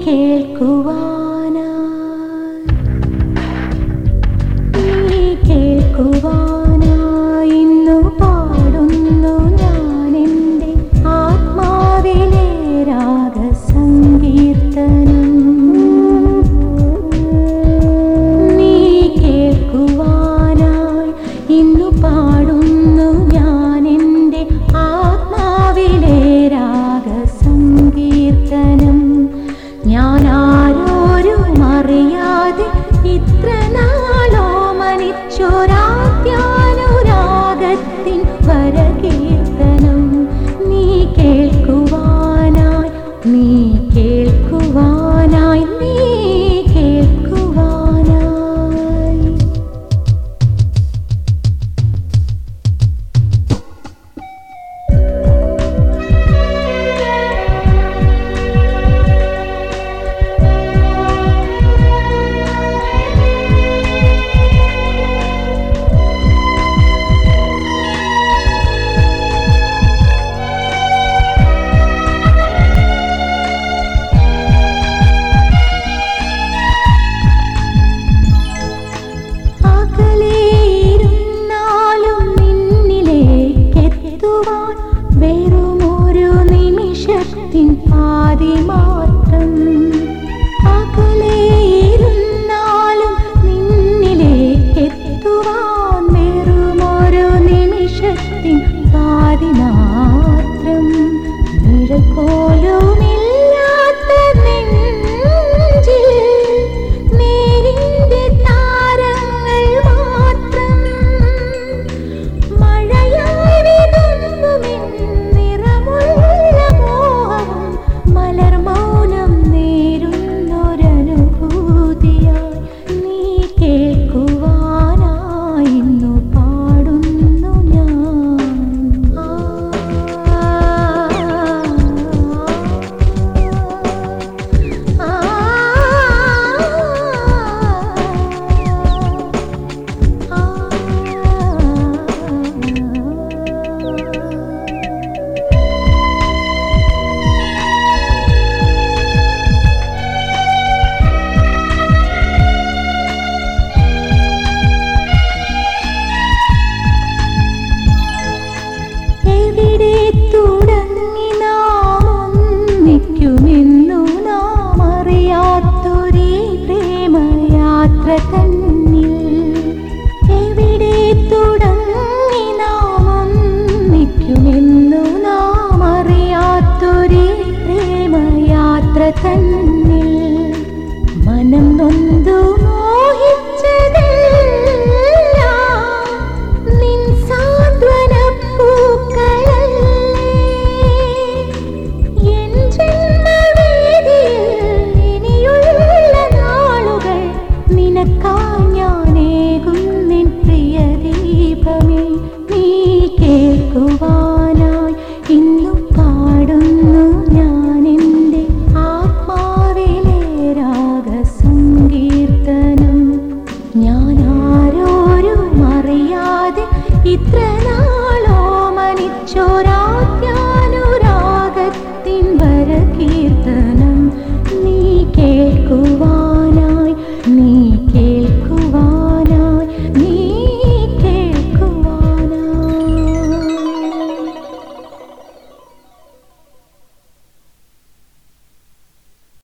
കേൾക്കുവാനായി ഇന്നു പാടുന്നു ഞാനെൻ്റെ ആത്മാവിലെ രാഗസങ്കീർത്തനം. നീ കേൾക്കുവാനായി ഇന്നു പാടുന്നു ഞാനെൻ്റെ ആത്മാവിലെ രാഗസങ്കീർത്തനം. ഞാൻ ആരോരും അറിയാതെ ഇത്ര നാളോ മനിച്ചൊരാദ്യാനുരാഗത്തിൻ വരകീർത്തനം. നീ കേൾക്കുവാനായി നീ കേൾക്കുവാനായി നീ കേൾക്കുവാനായി. വെറുമൊരു നിമിഷത്തിൻ പാതി മാത്രം അകലെയിരുന്നാലും നിന്നിലേക്കെത്തുവാൻ വെറുമൊരു നിമിഷത്തിൻ പാതി മാത്രം. നിഴൽ പോലുമില്ലാത്ത നെഞ്ചിൽ നേരിന്റെ താരങ്ങൾ മാത്രം. മഴയായി വിതുമ്പുമെൻ നിറമുള്ള മോഹവും മലർമൗനം നേരുന്നൊരനുഭൂതിയായി. നീ കേൾക്കുവാനായി ഇന്നു പാടുന്നു ഞാൻ. എവിടെ തുടങ്ങി നാം ഒന്നിക്കുമെന്നു നാം അറിയാത്തൊരേ പ്രേമയാത്ര തന്നിൽ. എവിടെ തുടങ്ങി നാം ഒന്നിക്കുമെന്നു നാം അറിയാത്തൊരേ പ്രേമയാത്ര തന്നിൽ.